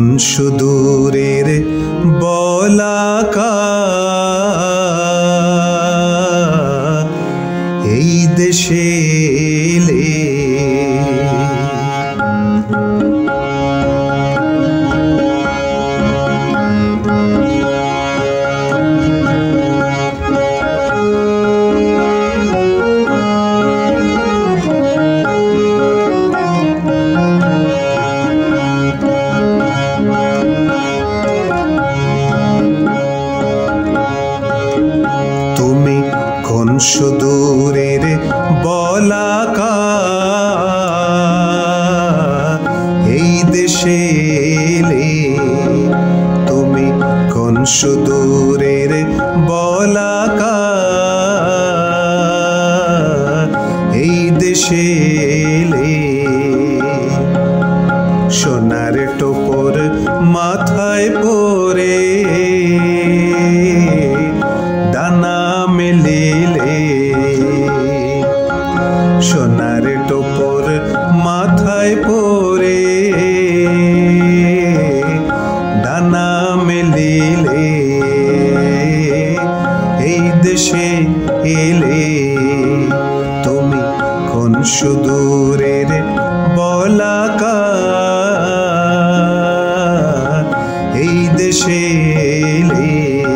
কোন সুদূরের বলাকা এই দেশে এলে তুমি কোন সুদূরের বলাকা এই দেশে এলে তুমি কোন সুদূরের বলাকা এই দেশে এলে সোনার টোপর মাথায় পরে ডানা মেলিলে সোনার টোপর মাথায় পরে ডানা মেলিলে এই দেশে এলে তুমি কোন সুদূরের বলাকা এই দেশে এলে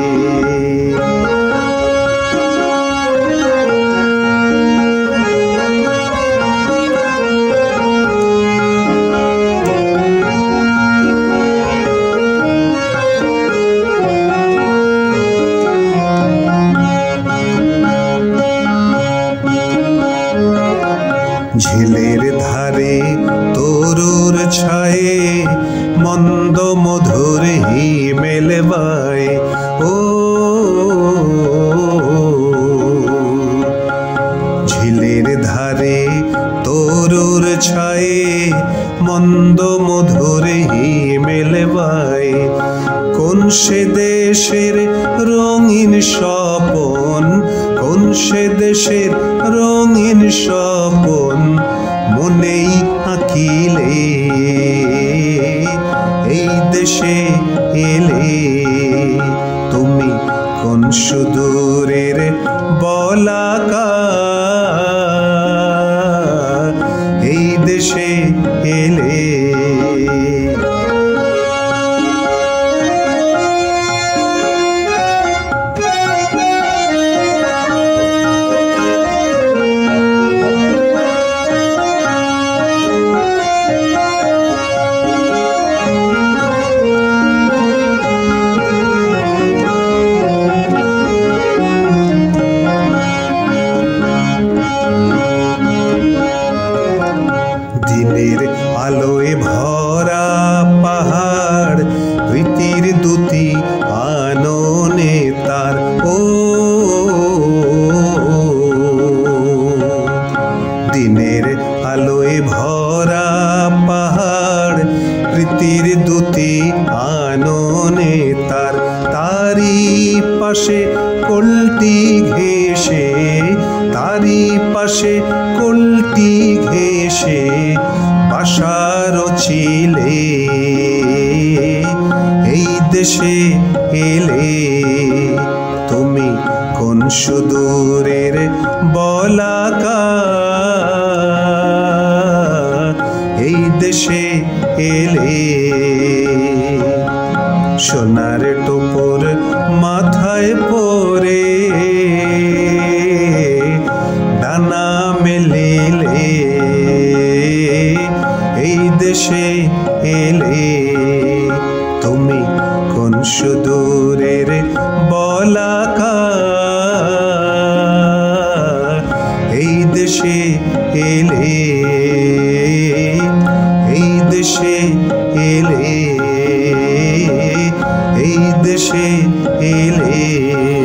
ঝিলের ধারে তরুর ছায়ে মন্দ মধুর হিমেল বায় ও ঝিলের ধারে তরুর ছায়ে মন্দ মধুর হিমেল বায় কোন সে দেশের রঙিন স্বপন কোন সে দেশের রঙিন স্বপন মনেই আঁকিলে এই দেশে এলে তুমি কোন সুদূরের বলাকা এই দেশে এলে দিনের আলোয় ভরা পাহাড় প্রীতির দুতি আননে তার ও দিনের আলোয় ভরা পাহাড় প্রীতির দুতি আননে তার তারি পাশে কলটি ঘেঁষে তারি পাশে কলটি ঘেঁষে বাসার ছিলে এই দেশে এলে তুমি কোন সুদূরের বলাকা এই দেশে এলে সোনার টোপর মাথায় পরে ডানা মেলিলে এই দেশে এলে তুমি কোন সুদূরের বলাকা এই দেশে এলে এই দেশে এলে এই দেশে এলে